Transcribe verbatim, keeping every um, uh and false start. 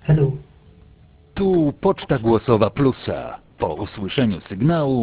Hello. Tu poczta głosowa Plusa. Po usłyszeniu sygnału